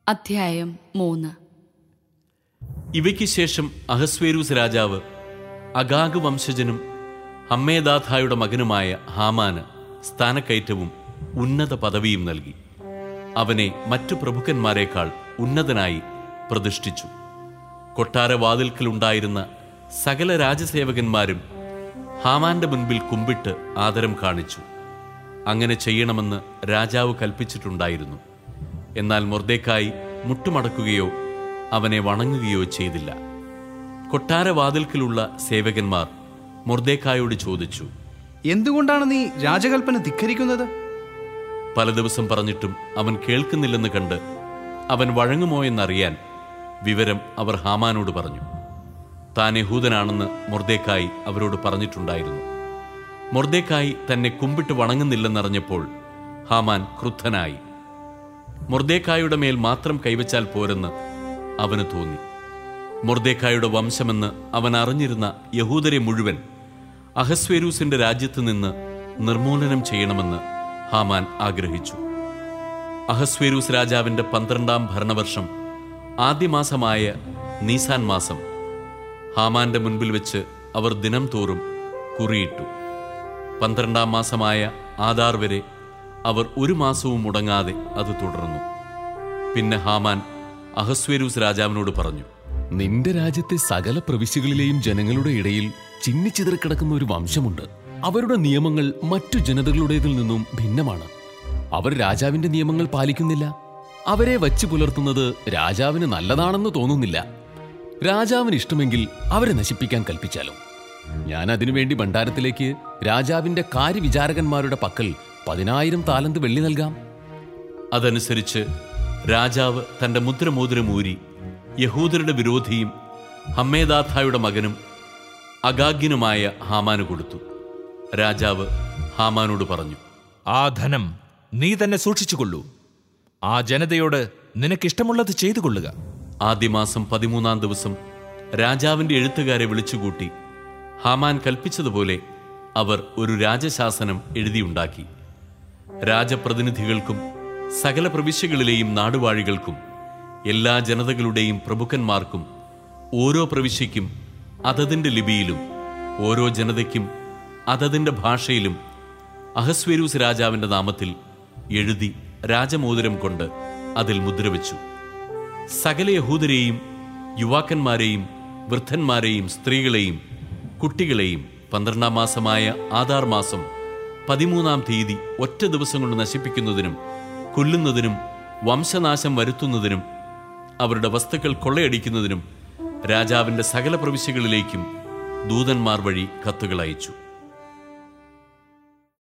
അധ്യായം 3. ഇവയ്ക്ക് ശേഷം അഹസ്വേരൂസ് രാജാവ് അഗാഗ് വംശജനും ഹമ്മേദാഥായുടെ മകനുമായ ഹാമാന് സ്ഥാനക്കയറ്റവും ഉന്നത പദവിയും നൽകി. അവനെ മറ്റു പ്രഭുക്കന്മാരെക്കാൾ ഉന്നതനായി പ്രതിഷ്ഠിച്ചു. കൊട്ടാരവാതിൽക്കലുണ്ടായിരുന്ന സകല രാജസേവകന്മാരും ഹാമാന്റെ മുൻപിൽ കുമ്പിട്ട് ആദരം കാണിച്ചു. അങ്ങനെ ചെയ്യണമെന്ന് രാജാവ് കൽപ്പിച്ചിട്ടുണ്ടായിരുന്നു. എന്നാൽ മൊർദെഖായി മുട്ടുമടക്കുകയോ അവനെ വണങ്ങുകയോ ചെയ്തില്ല. കൊട്ടാരവാതിൽക്കലുള്ള സേവകന്മാർ മൊർദെഖായോട് ചോദിച്ചു, എന്തുകൊണ്ടാണ് നീ രാജകൽപ്പന ധിക്കരിക്കുന്നത്? പല ദിവസം പറഞ്ഞിട്ടും അവൻ കേൾക്കുന്നില്ലെന്ന് കണ്ട് അവൻ വഴങ്ങുമോ എന്നറിയാൻ വിവരം അവർ ഹാമാനോട് പറഞ്ഞു. താൻ യഹൂദനാണെന്ന് മൊർദെഖായി അവരോട് പറഞ്ഞിട്ടുണ്ടായിരുന്നു. മൊർദെഖായി തന്നെ കുമ്പിട്ട് വണങ്ങുന്നില്ലെന്നറിഞ്ഞപ്പോൾ ഹാമാൻ ക്രുദ്ധനായി. മൊർദെഖായിയുടെ മേൽ മാത്രം കൈവച്ചാൽ പോരെന്ന് അവന് തോന്നി. മൊർദെഖായിയുടെ വംശമെന്ന് അവൻ അറിഞ്ഞിരുന്ന യഹൂദരെ മുഴുവൻ അഹസ്വേരൂസിന്റെ രാജ്യത്ത് നിന്ന് നിർമൂലനം ചെയ്യണമെന്ന് ഹാമാൻ ആഗ്രഹിച്ചു. അഹസ്വേരൂസ് രാജാവിന്റെ 12-ാം ഭരണവർഷം ആദ്യമാസമായ നീസാൻ മാസം ഹാമാന്റെ മുൻപിൽ വെച്ച് അവർ ദിനം തോറും കുറിയിട്ടു. 12-ാം മാസമായ ആദാർ വരെ അവർ 1 മാസവും മുടങ്ങാതെ അത് തുടർന്നു. പിന്നെ ഹാമാൻ അഹസ്വേരൂസ് രാജാവിനോട് പറഞ്ഞു, നിന്റെ രാജ്യത്തെ സകല പ്രവിശ്യകളിലെയും ജനങ്ങളുടെ ഇടയിൽ ചിന്നിച്ചിതറിക്കിടക്കുന്ന ഒരു വംശമുണ്ട്. അവരുടെ നിയമങ്ങൾ മറ്റു ജനതകളുടേതിൽ നിന്നും ഭിന്നമാണ്. അവർ രാജാവിന്റെ നിയമങ്ങൾ പാലിക്കുന്നില്ല. അവരെ വച്ചു പുലർത്തുന്നത് രാജാവിന് നല്ലതാണെന്ന് തോന്നുന്നില്ല. രാജാവിന് ഇഷ്ടമെങ്കിൽ അവരെ നശിപ്പിക്കാൻ കൽപ്പിച്ചാലും ഞാൻ അതിനുവേണ്ടി ഭണ്ഡാരത്തിലേക്ക് രാജാവിന്റെ കാര്യവിചാരകന്മാരുടെ പക്കൽ 10,000 താലന്ത് വെള്ളി നൽകാം. അതനുസരിച്ച് രാജാവ് തന്റെ മുദ്രമോതിരം ഊരി യഹൂദരുടെ വിരോധിയും ഹമ്മേദാഥായുടെ മകനും അഗാഗ്യനുമായ ഹാമാന് കൊടുത്തു. രാജാവ് ഹാമാനോട് പറഞ്ഞു, ആ ധനം നീ തന്നെ സൂക്ഷിച്ചുകൊള്ളൂ. ആ ജനതയോട് നിനക്കിഷ്ടമുള്ളത് ചെയ്തു കൊള്ളുക. ആദ്യമാസം 13-ാം ദിവസം രാജാവിന്റെ എഴുത്തുകാരെ വിളിച്ചുകൂട്ടി ഹാമാൻ കൽപ്പിച്ചതുപോലെ അവർ ഒരു രാജശാസനം എഴുതിയുണ്ടാക്കി. രാജപ്രതിനിധികൾക്കും സകല പ്രവിശ്യകളിലെയും നാടുവാഴികൾക്കും എല്ലാ ജനതകളുടെയും പ്രഭുക്കന്മാർക്കും ഓരോ പ്രവിശ്യയ്ക്കും അതതിന്റെ ലിപിയിലും ഓരോ ജനതയ്ക്കും അതതിന്റെ ഭാഷയിലും അഹസ്വേരൂസ് രാജാവിന്റെ നാമത്തിൽ എഴുതി രാജമോതിരം കൊണ്ട് അതിൽ മുദ്രവെച്ചു. സകല യഹൂദരെയും, യുവാക്കന്മാരെയും, വൃദ്ധന്മാരെയും, സ്ത്രീകളെയും, കുട്ടികളെയും 12-ാം മാസമായ ആദാർ മാസം 13-ാം തീയതി ഒറ്റ ദിവസം കൊണ്ട് നശിപ്പിക്കുന്നതിനും കൊല്ലുന്നതിനും വംശനാശം വരുത്തുന്നതിനും അവരുടെ വസ്തുക്കൾ കൊള്ളയടിക്കുന്നതിനും രാജാവിന്റെ സകല പ്രവിശ്യകളിലേക്കും ദൂതന്മാർ വഴി കത്തുകൾ അയച്ചു.